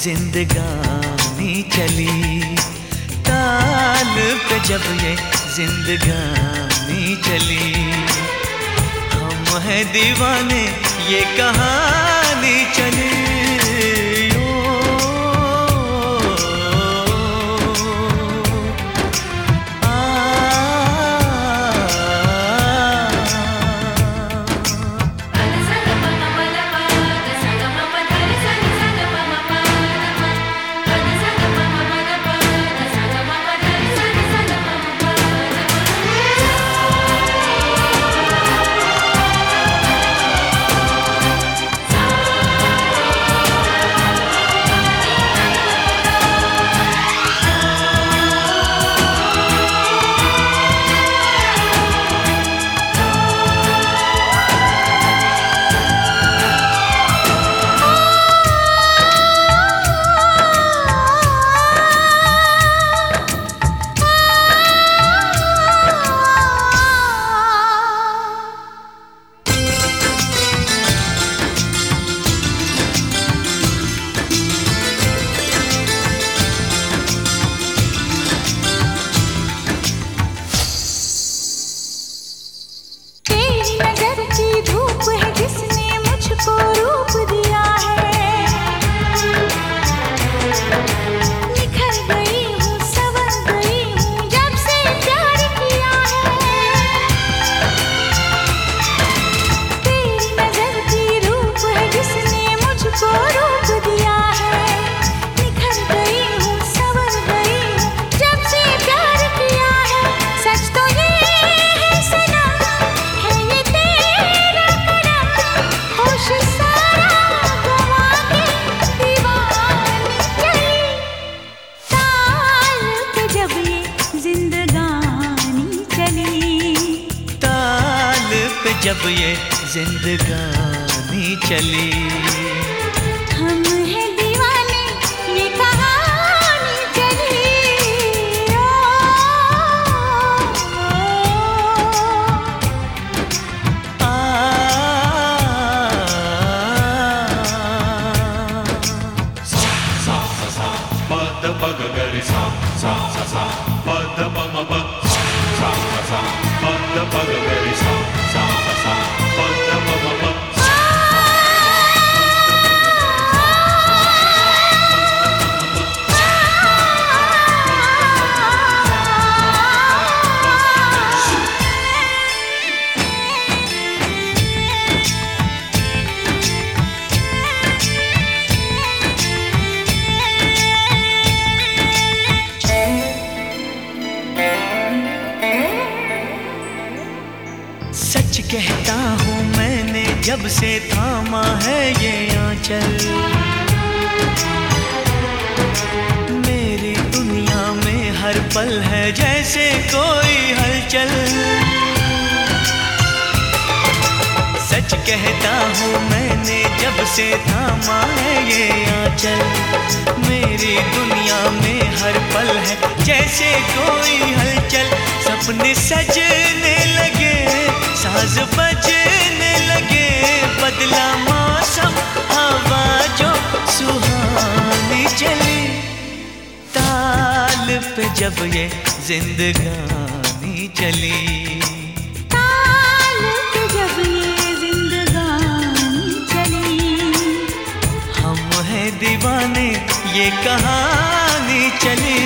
जिंदगानी चली। ताल पे जब ये जिंदगानी चली, हम हैं दीवाने ये कहानी चली। जब ये जिंदगानी चली, हम हैं दीवाने ये कहानी चली। सा सा सा पद पग गरि सा सा सा सा पद पम प सा सा सा पद पग गरि सा सा सा सा पद पम प। सच कहता हूँ मैंने जब से थामा है ये आंचल, मेरी दुनिया में हर पल है जैसे कोई हलचल। सच कहता हूँ मैंने जब से थामा है ये आंचल, मेरी दुनिया में हर पल है जैसे कोई हलचल। सपने सजने लगे साज बजने लगे, बदला मौसम हवा जो सुहानी चली। ताल पे जब ये जिंदगानी चली, ताल पे जब ये जिंदगानी चली, हम हैं दीवाने ये कहानी चली।